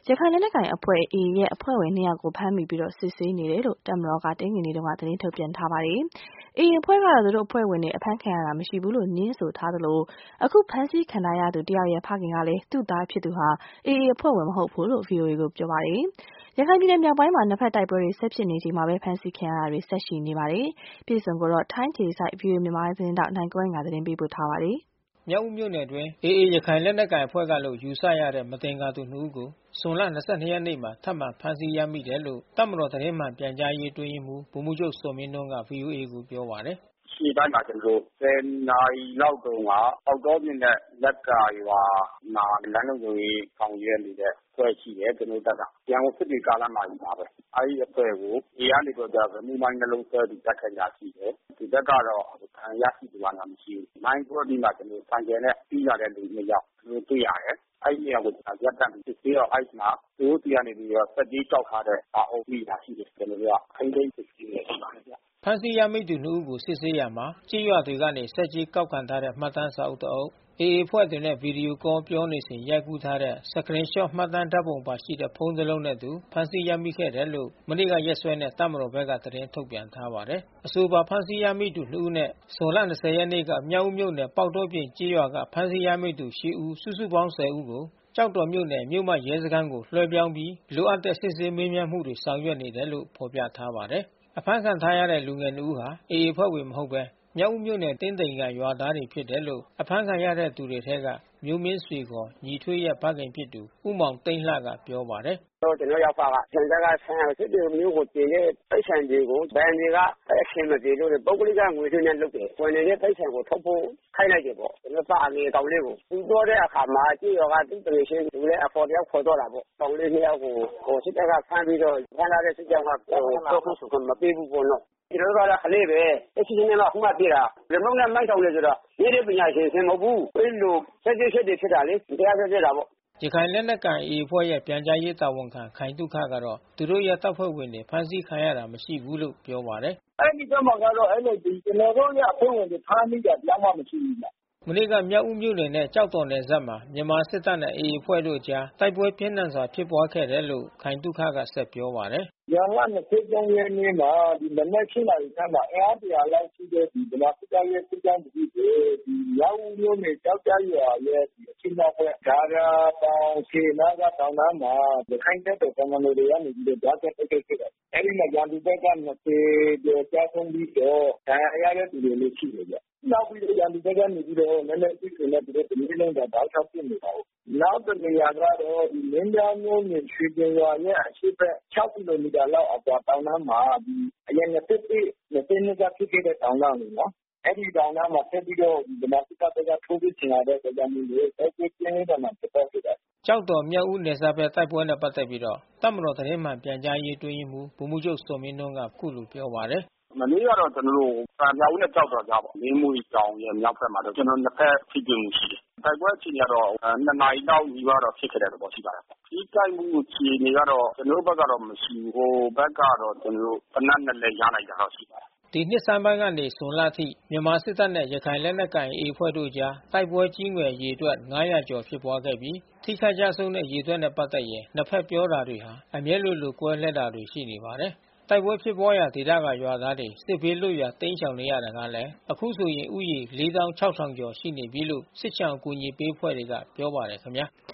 ရခိုင်လက်နက်ကိုင်အဖွဲ့ AA ရဲ့အဖွဲ့ဝင်2ယောက်ကိုဖမ်းမိပြီးစစ်ဆေးနေတယ်လို့တပ်မတော်ကတနင်္ဂနွေနေ့ကသတင်းထုတ်ပြန်ထားပါတယ်။ AA အဖွဲ့ကတော့သူတို့အဖွဲ့ဝင်တွေအဖမ်းခံရတာမရှိဘူးလို့ငြင်းဆိုထားသလိုအခုဖမ်းဆီးခံထားရသူတယောက်ရဲ့ဖခင်ကလည်းသူ့သားဖြစ်သူဟာ AA အဖွဲ့ဝင်မဟုတ်ဘူးလို့ VOA ကိုပြောပါတယ်။ ရခိုင်ပြည်နယ်မြောက်ပိုင်းမှာနှစ်ဖက်တိုက်ပွဲတွေဆက်ဖြစ်နေချိန်မှာပဲဖမ်းဆီးခံရတာတွေဆက်ရှိနေပါတယ်။ပြည်စုံကိုထိုင်းအခြေစိုက် VOA မြန်မာသတင်းတောက်နိုင်ကွန်းကသတင်းပေးပို့ထားပါတယ်။မြောက်ဦးမြို့နယ်အတွင်း AA ရခိုင်လက်နက်ကိုင်အဖွဲ့ကလို့ယူဆရတဲ့မသင်္ကာသူ2ဦးကိုဇွန်လ22ရက်နေ့မှာထပ်မံဖမ်းဆီးရမိတယ်လို့တပ်မတော်သတင်းမှန်ပြန်ကြားရေးအတွင်းရေးမှူးဗိုလ်မှူးချုပ်ဇော်မင်းထွန်းက VOA ကိုပြောပါတယ်။ "ရှေ့ပိုင်းမှာကျွန်တော်တို့10နာရီလောက်တုန်းကပေါက်တော်မြင့်နဲ့လက်ကရွာမှာလမ်းလုံခြုံရေးဆောင်ရွက်နေတဲ့အဖွဲ့ရှိတယ်ကျွန်တော်တို့တပ်ကရန်ကုန်စစ်တွေကားလမ်းမကြီးမှာပဲအဲဒီအဖွဲ့ကို AA ကနေပြီးတော့ဗမူမိုင်းနှလုံးဆွဲပြီးတိုက်ခိုက်တာရှိတယ်ဒီဘက်ကတော့ရရှိသူကမရှိဘူးမိုင်းဆွဲပြီးမှကျွန်တော်ဆိုင်ကယ်နဲ့ပြီးလာတဲ့လူ2ယောက်ကျွန်တော်တွေ့ရတယ်အဲဒီ2ယောက်ကိုရပ်တန့်ပြီးစစ်ဆေးတော့အဲဒီမှာသူတို့တီကနေပြီးတော့ဆက်ကြီးတောက်ထားတဲ့အာအုပ်ကြီးတာရှိတယ်ကျွန်တော်တို့ကထိန်းသိမ်းစစ်ဆေးနေပါတယ်ဗျ။ဖမ်းဆီးရမိသူ2ဦးကိုစစ်ဆေးရာမှာကြေးရွာတွေကနေဆက်ကြီးကောက်ခံထားတဲ့မှတ်တမ်းစာအုပ်တအုပ် AA အဖွဲ့တွေနဲ့ဗီဒီယိုကောပြောနေစဉ်ရိုက်ကူးထားတဲ့စကရင်ရှော့မှတ်တမ်းဓါတ်ပုံပါရှိတဲ့ဖုန်းတစ်လုံးနဲ့အတူဖမ်းဆီးရမိခဲ့တယ်လို့မနေ့ကရက်စွဲနဲ့တပ်မတော်ဘက်ကသတင်းထုတ်ပြန်ထားပါတယ်။အဆိုပါဖမ်းဆီးရမိသူ2ဦးနဲ့ဇွန်လ20ရက်နေ့ကမြောက်ဦးမြို့နယ်ပေါက်တောပြင်ကျေးရွာကဖမ်းဆီးရမိသူ8ဦးစုစုပေါင်း10ဦးကိုကျောက်တော်မြို့နယ်မြို့မရဲစခန်းကိုလွှဲပြောင်းပြီးလိုအပ်တဲ့စစ်ဆေးမေးမြန်းမှုတွေဆောင်ရွက်နေတယ်လို့ဖော်ပြထားပါတယ်။အဖမ်းခံထားရတဲ့လူငယ်2ဦးဟာ AA အဖွဲ့ဝင်မဟုတ်ဘဲမြောက်ဦးမြို့နယ်တင်းတိမ်ကရွာသားတွေဖြစ်တယ်လို့အဖမ်းခံရတဲ့သူတွေထဲကမျိုးမင်းဆွေခေါ်ညီထွေးရဲ့ဖခင်ဖြစ်သူဦးမောင်သိန်းလှကပြောပါတယ်။ကျွန်တော်ရောက်ပါကဆန်ကဆန်စစ်တွေမျိုးကိုတည်တဲ့ပိုက်ဆံတွေကိုဘန်တွေကအရှင်မပြေလို့ပုဂ္ဂလိကငွေတွေနဲ့လုပ်တယ်ဝင်နေတဲ့ပိုက်ဆံကိုထုတ်ဖို့ခိုင်းလိုက်တယ်ပေါ့ကျွန်တော်ပါငယ်ကောင်လေးကိုသူတော့တဲ့အခါမှာကြေးရွာကသူ့တရေရှင်းသူလည်းအဖော်တယောက်ခေါ်တော့တာပေါ့ကောင်လေး2ယောက်ကိုစစ်တပ်ကဖမ်းပြီးတော့ဖမ်းလာတဲ့စစ်ကြောင်းကတော့ခုဆိုမပေးဘူးပေါ့နော်ကျွန်တော်တို့ကလည်းခလေးပဲအချင်းချင်းနဲ့မှခုမှပြေးတာရမုံနဲ့မိုက်ဆောင်လေဆိုတော့ရေးတဲ့ပညာရှင်ဆင်မဟုတ်ဘူးအဲ့လိုဆက်စစ်တွေဖြစ်တာလေတရားစစ်တာပေါ့ရခိုင်လက်နက်ကိုင် AA အဖွဲ့ရဲ့ပြန်ကြားရေးတာဝန်ခံခိုင်သုခကတော့သူတို့ရဲ့တပ်ဖွဲ့ဝင်တွေဖမ်းဆီးခံရတာမရှိဘူးလို့ပြောပါတယ်။အဲဒီဘက်မှာကတော့အဲ့လိုကျွန်တော်တို့ရဲ့အဖွဲ့ဝင်တွေဖမ်းမိတာတရားမှမရှိဘူးဗျ။မနေ့ကမြောက်ဦးမြို့နယ်နဲ့ကျောက်တော်နယ်စပ်မှာမြန်မာစစ်တပ်နဲ့ AA အဖွဲ့တို့အကြားတိုက်ပွဲပြင်းထန်စွာဖြစ်ပွားခဲ့တယ်လို့ခိုင်သုခကဆက်ပြောပါတယ်။ဇွန်လ23ရက်နေ့မှာမနက်7:00နာရီခန့်မှာအင်အား100လောက်ရှိတဲ့ဗမာစစ်တပ်ရဲ့စစ်ကြောင်းတခုကိုမြောက်ဦးမြို့နယ်ကျောက်ကြရွာရဲ့အချင်းများဘက်ဒါရာတောင်ခြေနာကတောင်တန်းမှာရခိုင်တပ်တော်ကမန်ဒိုတွေကနေပြီးတော့ဓာတ်တိုက်ခိုက်ခဲ့တယ်။အဲဒီမှာရန်သူဘက်က20ကျော်ကြားဆုံးပြီးတော့ဒဏ်ရာရတဲ့သူတွေလည်းရှိတယ်ဗျ။နောက်ပြီးတော့ရန်သူဘက်ကနေပြီးတော့လည်းစစ်တွေနဲ့သူတို့ဒီနေ့လုံးတောက်ချောက်ပြနေတာဟုတ်။နောက်တစ်နေရာကတော့မင်းပြားမြို့နယ်ရွှေကျင်ရွာရဲ့အရှိတ်6ကီလိုမီတာလောက်အကွာတောင်တန်းမှာအရင်20နှစ်ကဖြစ်ခဲ့တဲ့တောင်တန်းလေးနော်အဲဒီတောင်တန်းမှာဆက်ပြီးတော့ဗမာစစ်တပ်ကထိုးပြီးချင်လာတဲ့ကြောင့်မျိုးတိုက်ပွဲပြင်းနေတာမှာဖြစ်ပေါ်ခဲ့တယ်ကျောက်တော်မြောက်ဦးနယ်စပ်ဘက်တိုက်ပွဲနဲ့ပတ်သက်ပြီးတော့တပ်မတော်သတင်းမှန်ပြန်ကြားရေးအတွင်းရေးမှူးဗိုလ်မှူးချုပ်စောမင်းထွန်းကခုလိုပြောပါတယ်မနေ့ကတော့ကျွန်တော်တို့မြောက်ဦးနဲ့ကြောက်တော်ကြပါမင်းမွေးတောင်ရဲ့မြောက်ဘက်မှာတော့ကျွန်တော်နှစ်ဖက်ဖြစ်ပြမှုရှိတယ်တိုက်ပွဲအခြေအနေကတော့2နာရီလောက်ညီပါတော့ဖြစ်ခဲ့တဲ့သဘောရှိပါတယ်ဒီတိုက်မှုအခြေအနေကတော့ကျွန်တော်ဘက်ကတော့မရှိဘူးဟိုဘက်ကတော့ကျွန်တော်တို့တနတ်နဲ့လည်းရနိုင်တာတော့ရှိပါတယ်ဒီနှစ်ဆန်းပိုင်းကနေဇွန်လအထိမြန်မာစစ်တပ်နဲ့ရခိုင်လက်နက်ကိုင် AA အဖွဲ့တို့ကြားတိုက်ပွဲကြီးငယ်ရေအတွက်900ကျော်ဖြစ်ပွားခဲ့ပြီးထိခိုက်ကြဆုံးတဲ့ရေအတွက်နဲ့ပတ်သက်ရင်နှစ်ဖက်ပြောတာတွေဟာအမြဲလိုကွဲလှဲတာတွေရှိနေပါတယ်။တိုက်ပွဲဖြစ်ပွားရာဒေသကရွာသားတွေစစ်ဘေးလွတ်ရာတိမ်းရှောင်နေရတာကလည်းအခုဆိုရင်ဥယျာဉ် 46000 ကျော်ရှိနေပြီလို့စစ်ချောင်ကူညီပေးအဖွဲ့တွေကပြောပါတယ်ခင်ဗျာ။